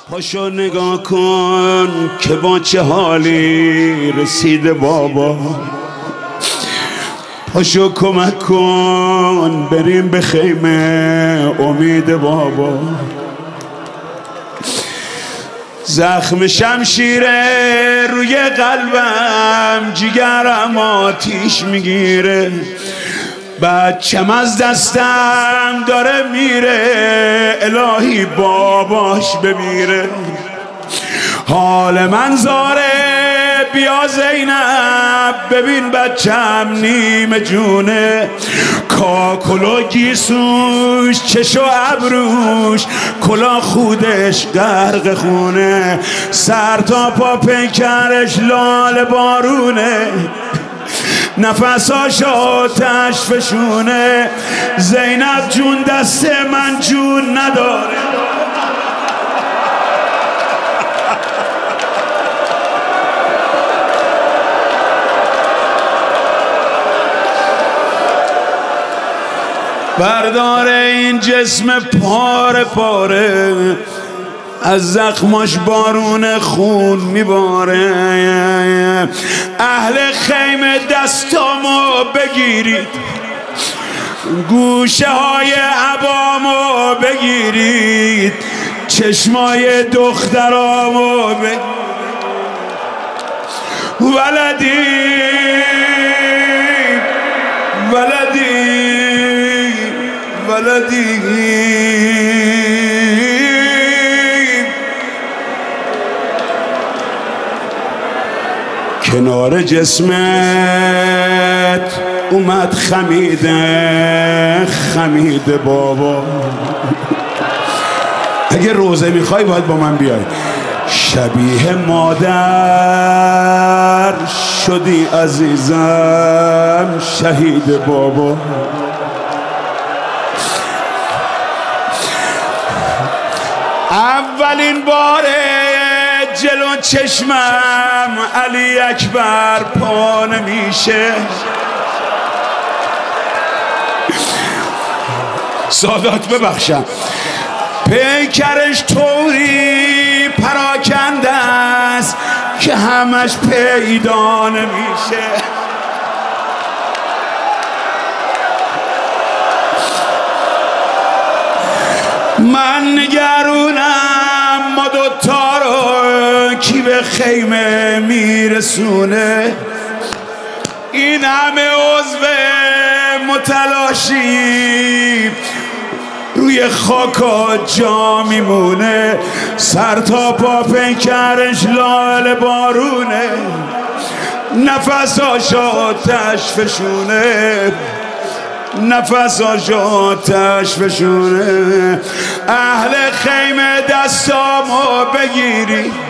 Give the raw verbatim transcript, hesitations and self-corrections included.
پاشو نگاه کن که با چه حالی رسیده بابا. پاشو کمک کن بریم به خیمه امید بابا. زخم شمشیره روی قلبم جگرم آتیش میگیره. بچم از دستم داره میره الهی باباش بمیره. حال من زاره بیا زینب ببین بچم نیمه جونه. کاکل و گیسوش چش و ابروش کلا خودش غرق خونه. سر تا پا پیکرش لال بارونه. نفساش آتش فشونه. زینب جون دست من جون نداره. بردار این جسم پاره پاره از زخماش بارون خون میباره. اهل خیمه دستامو بگیرید گوشه های عبامو بگیرید چشمای دخترامو بگیرید. ولدی ولدی ولدی کنار جسمت اومد خمیده خمیده بابا. اگه روزه میخوای باید با من بیای. شبیه مادر شدی عزیزم شهید بابا. اولین باره جلو چشمم علی اکبر پا نمیشه. سادات ببخشم پیکرش طوری پراکنده است که همش پیدا نمیشه. من نگرونم ما دوتا رو کی به خیمه میرسونه. این همه عضو متلاشی روی خاکا جا میمونه. سر تا پا پیکرش لال بارونه. نفساش آتش فشونه. نفساش آتش فشونه. اهل خیمه دستامو بگیری